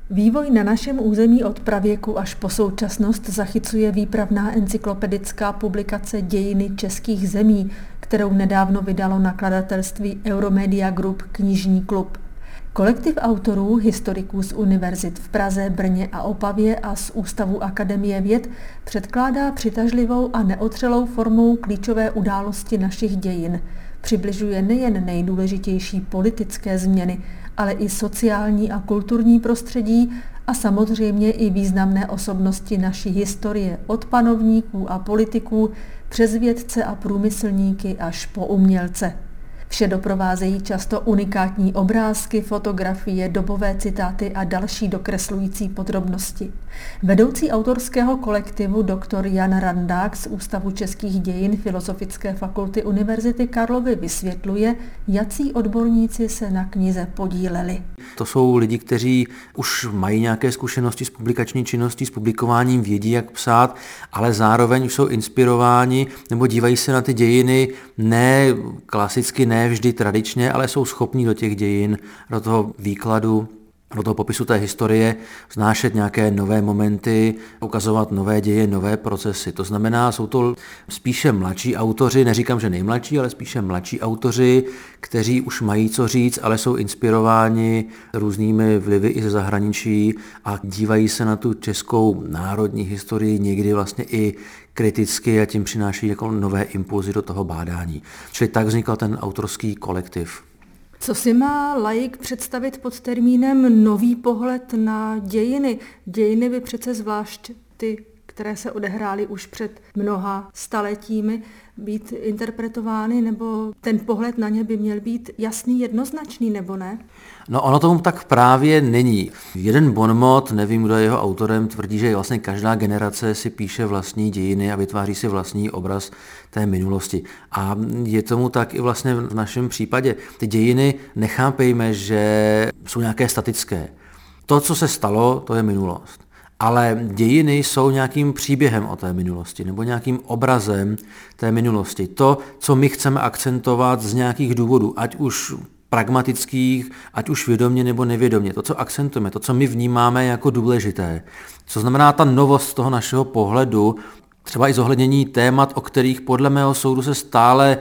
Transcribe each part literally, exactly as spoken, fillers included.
Vývoj na našem území od pravěku až po současnost zachycuje výpravná encyklopedická publikace Dějiny českých zemí, kterou nedávno vydalo nakladatelství Euromedia Group Knižní klub. Kolektiv autorů, historiků z univerzit v Praze, Brně a Opavě a z Ústavu Akademie věd předkládá přitažlivou a neotřelou formou klíčové události našich dějin. Přibližuje nejen nejdůležitější politické změny, ale i sociální a kulturní prostředí a samozřejmě i významné osobnosti naší historie od panovníků a politiků přes vědce a průmyslníky až po umělce. Vše doprovázejí často unikátní obrázky, fotografie, dobové citáty a další dokreslující podrobnosti. Vedoucí autorského kolektivu doktor Jan Randák z Ústavu českých dějin Filozofické fakulty Univerzity Karlovy vysvětluje, jací odborníci se na knize podíleli. To jsou lidi, kteří už mají nějaké zkušenosti s publikační činností, s publikováním, vědí, jak psát, ale zároveň už jsou inspirováni nebo dívají se na ty dějiny ne klasicky, ne vždy tradičně, ale jsou schopní do těch dějin, do toho výkladu, do toho popisu té historie znášet nějaké nové momenty, ukazovat nové děje, nové procesy. To znamená, jsou to spíše mladší autoři, neříkám, že nejmladší, ale spíše mladší autoři, kteří už mají co říct, ale jsou inspirováni různými vlivy i ze zahraničí a dívají se na tu českou národní historii někdy vlastně i kriticky a tím přináší jako nové impulzy do toho bádání. Čili tak vznikl ten autorský kolektiv. Co si má laik představit pod termínem nový pohled na dějiny? Dějiny by přece zvlášť ty, které se odehrály už před mnoha staletími, být interpretovány, nebo ten pohled na ně by měl být jasný, jednoznačný, nebo ne? No ono tomu tak právě není. Jeden bonmot, nevím, kdo je jeho autorem, tvrdí, že vlastně každá generace si píše vlastní dějiny a vytváří si vlastní obraz té minulosti. A je tomu tak i vlastně v našem případě. Ty dějiny nechápejme, že jsou nějaké statické. To, co se stalo, to je minulost. Ale dějiny jsou nějakým příběhem o té minulosti nebo nějakým obrazem té minulosti. To, co my chceme akcentovat z nějakých důvodů, ať už pragmatických, ať už vědomě nebo nevědomě. To, co akcentujeme, to, co my vnímáme jako důležité. Co znamená ta novost toho našeho pohledu, třeba i zohlednění témat, o kterých podle mého soudu se stále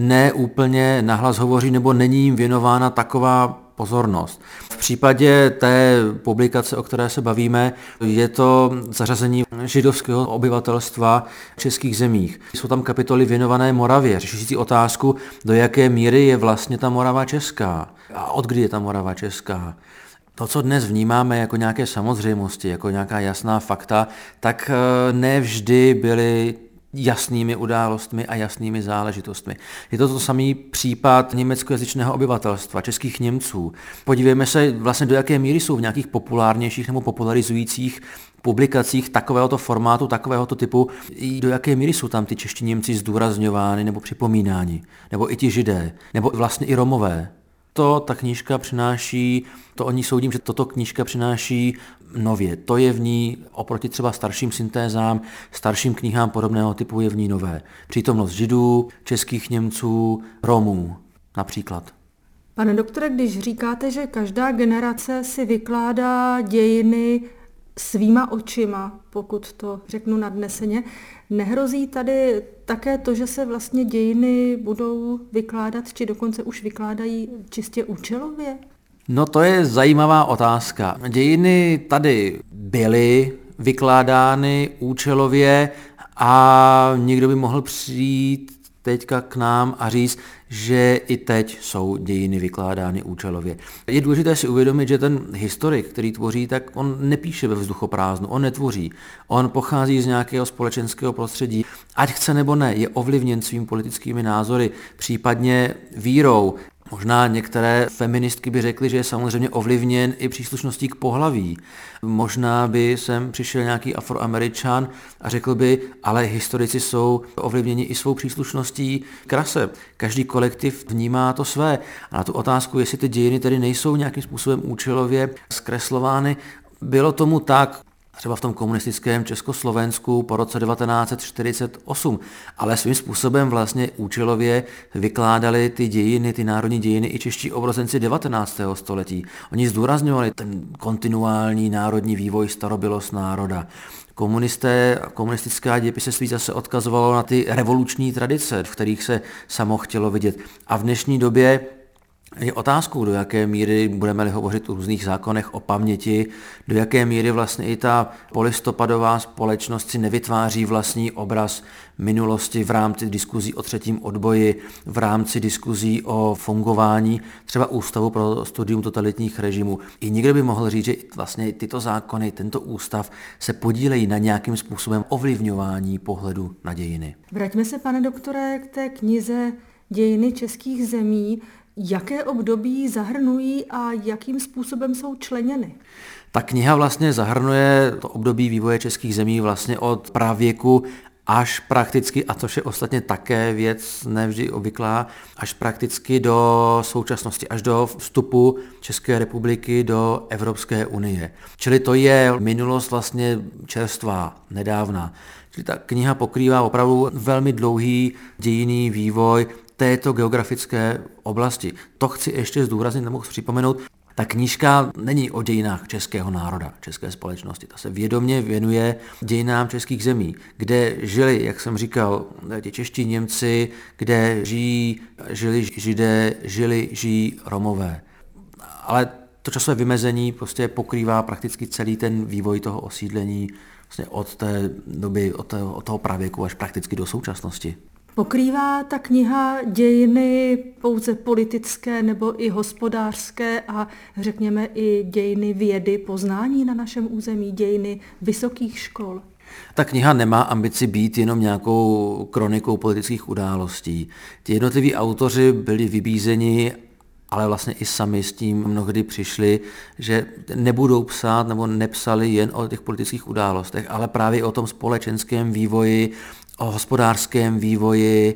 neúplně nahlas hovoří nebo není jim věnována taková pozornost. V případě té publikace, o které se bavíme, je to zařazení židovského obyvatelstva v českých zemích. Jsou tam kapitoly věnované Moravě, řešící otázku, do jaké míry je vlastně ta Morava česká a od kdy je ta Morava česká. To, co dnes vnímáme jako nějaké samozřejmosti, jako nějaká jasná fakta, tak ne vždy byly jasnými událostmi a jasnými záležitostmi. Je to to samý případ německojazyčného obyvatelstva, českých Němců. Podívejme se vlastně, do jaké míry jsou v nějakých populárnějších nebo popularizujících publikacích takovéhoto formátu, takovéhoto typu, i do jaké míry jsou tam ty čeští Němci zdůrazňováni nebo připomínáni, nebo i ti Židé, nebo vlastně i Romové. To ta knížka přináší, to o ní soudím, že toto knížka přináší nově. To je v ní oproti třeba starším syntézám, starším knihám podobného typu je v ní nové. Přítomnost Židů, českých Němců, Romů například. Pane doktore, když říkáte, že každá generace si vykládá dějiny svýma očima, pokud to řeknu nadneseně, nehrozí tady také to, že se vlastně dějiny budou vykládat, či dokonce už vykládají čistě účelově? No to je zajímavá otázka. Dějiny tady byly vykládány účelově a někdo by mohl přijít teďka k nám a říct, že i teď jsou dějiny vykládány účelově. Je důležité si uvědomit, že ten historik, který tvoří, tak on nepíše ve vzduchoprázdnu, on netvoří. On pochází z nějakého společenského prostředí, ať chce nebo ne, je ovlivněn svými politickými názory, případně vírou. Možná některé feministky by řekly, že je samozřejmě ovlivněn i příslušností k pohlaví. Možná by sem přišel nějaký Afroameričan a řekl by, ale historici jsou ovlivněni i svou příslušností k rase. Každý kolektiv vnímá to své. A na tu otázku, jestli ty dějiny tedy nejsou nějakým způsobem účelově zkreslovány, bylo tomu tak třeba v tom komunistickém Československu po roce devatenáct set čtyřicet osm, ale svým způsobem vlastně účelově vykládali ty dějiny, ty národní dějiny i čeští obrozenci devatenáctého století. Oni zdůrazňovali ten kontinuální národní vývoj, starobylost národa. Komunisté, komunistická dějepisectví zase odkazovalo na ty revoluční tradice, v kterých se samo chtělo vidět. A v dnešní době je otázkou, do jaké míry budeme-li hovořit o různých zákonech o paměti, do jaké míry vlastně i ta polistopadová společnost si nevytváří vlastní obraz minulosti v rámci diskuzí o třetím odboji, v rámci diskuzí o fungování třeba Ústavu pro studium totalitních režimů. I někdo by mohl říct, že vlastně tyto zákony, tento ústav se podílejí na nějakým způsobem ovlivňování pohledu na dějiny. Vraťme se, pane doktore, k té knize Dějiny českých zemí. Jaké období zahrnují a jakým způsobem jsou členěny? Ta kniha vlastně zahrnuje to období vývoje českých zemí vlastně od pravěku až prakticky, a to je ostatně také věc nevždy obvyklá, až prakticky do současnosti, až do vstupu České republiky do Evropské unie. Čili to je minulost vlastně čerstvá, nedávná. Čili ta kniha pokrývá opravdu velmi dlouhý dějinný vývoj této geografické oblasti. To chci ještě zdůraznit nebo připomenout. Ta knížka není o dějinách českého národa, české společnosti. Ta se vědomě věnuje dějinám českých zemí, kde žili, jak jsem říkal, ti čeští Němci, kde žijí, žili Židé, žili, žijí Romové. Ale to časové vymezení prostě pokrývá prakticky celý ten vývoj toho osídlení vlastně od té doby, od toho, od toho pravěku až prakticky do současnosti. Pokrývá ta kniha dějiny pouze politické nebo i hospodářské a řekněme i dějiny vědy, poznání na našem území, dějiny vysokých škol? Ta kniha nemá ambici být jenom nějakou kronikou politických událostí. Ti jednotliví autoři byli vybízeni, ale vlastně i sami s tím mnohdy přišli, že nebudou psát nebo nepsali jen o těch politických událostech, ale právě o tom společenském vývoji, o hospodářském vývoji,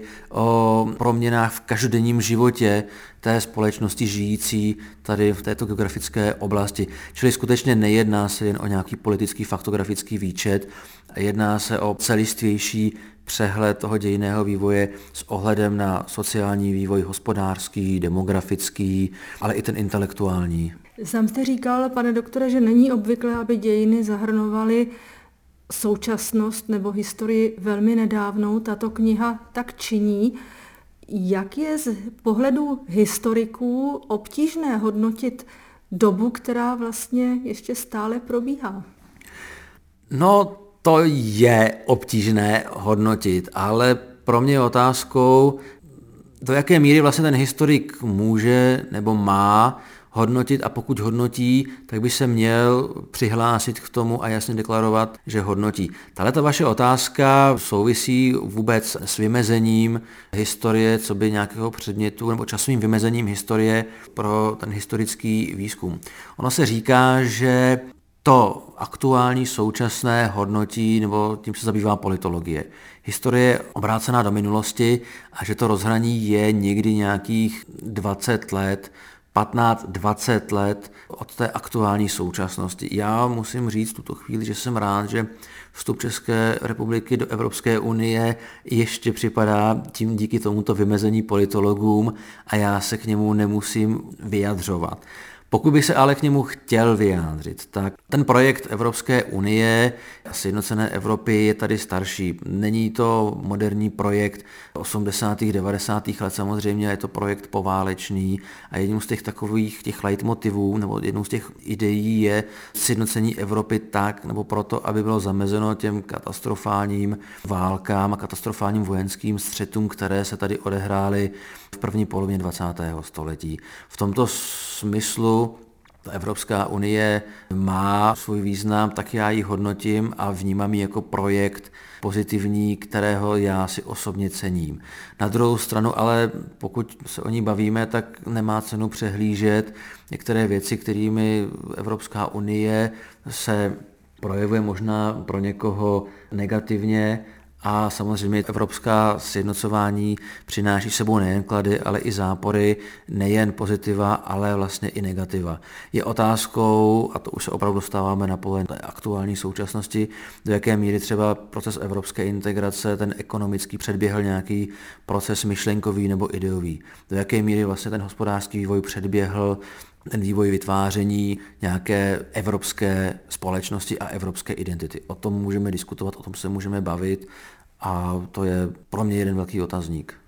o proměnách v každodenním životě té společnosti žijící tady v této geografické oblasti. Čili skutečně nejedná se jen o nějaký politický faktografický výčet, jedná se o celistvější přehled toho dějinného vývoje s ohledem na sociální vývoj, hospodářský, demografický, ale i ten intelektuální. Sám jste říkal, pane doktore, že není obvyklé, aby dějiny zahrnovaly současnost nebo historii velmi nedávnou. Tato kniha tak činí. Jak je z pohledu historiků obtížné hodnotit dobu, která vlastně ještě stále probíhá? No, to je obtížné hodnotit, ale pro mě je otázkou, do jaké míry vlastně ten historik může nebo má hodnotit, a pokud hodnotí, tak by se měl přihlásit k tomu a jasně deklarovat, že hodnotí. Tahle ta vaše otázka souvisí vůbec s vymezením historie, co by nějakého předmětu, nebo časovým vymezením historie pro ten historický výzkum. Ono se říká, že to aktuální současné hodnotí, nebo tím se zabývá politologie. Historie je obrácená do minulosti a že to rozhraní je někdy nějakých dvacet let, patnáct dvacet let od té aktuální současnosti. Já musím říct v tuto chvíli, že jsem rád, že vstup České republiky do Evropské unie ještě připadá tím díky tomuto vymezení politologům a já se k němu nemusím vyjadřovat. Pokud bych se ale k němu chtěl vyjádřit, tak ten projekt Evropské unie a sjednocené Evropy je tady starší. Není to moderní projekt osmdesátých devadesátých let, samozřejmě je to projekt poválečný a jedním z těch takových těch leitmotivů nebo jednou z těch ideí je sjednocení Evropy tak, nebo proto, aby bylo zamezeno těm katastrofálním válkám a katastrofálním vojenským střetům, které se tady odehrály v první polovině dvacátého století. V tomto smyslu Evropská unie má svůj význam, tak já ji hodnotím a vnímám ji jako projekt pozitivní, kterého já si osobně cením. Na druhou stranu ale pokud se o ní bavíme, tak nemá cenu přehlížet některé věci, kterými Evropská unie se projevuje možná pro někoho negativně, A samozřejmě evropská sjednocování přináší sebou nejen klady, ale i zápory, nejen pozitiva, ale vlastně i negativa. Je otázkou, a to už se opravdu dostáváme na pole aktuální současnosti, do jaké míry třeba proces evropské integrace, ten ekonomický předběhl nějaký proces myšlenkový nebo ideový. Do jaké míry vlastně ten hospodářský vývoj předběhl ten vývoj vytváření nějaké evropské společnosti a evropské identity. O tom můžeme diskutovat, o tom se můžeme bavit a to je pro mě jeden velký otazník.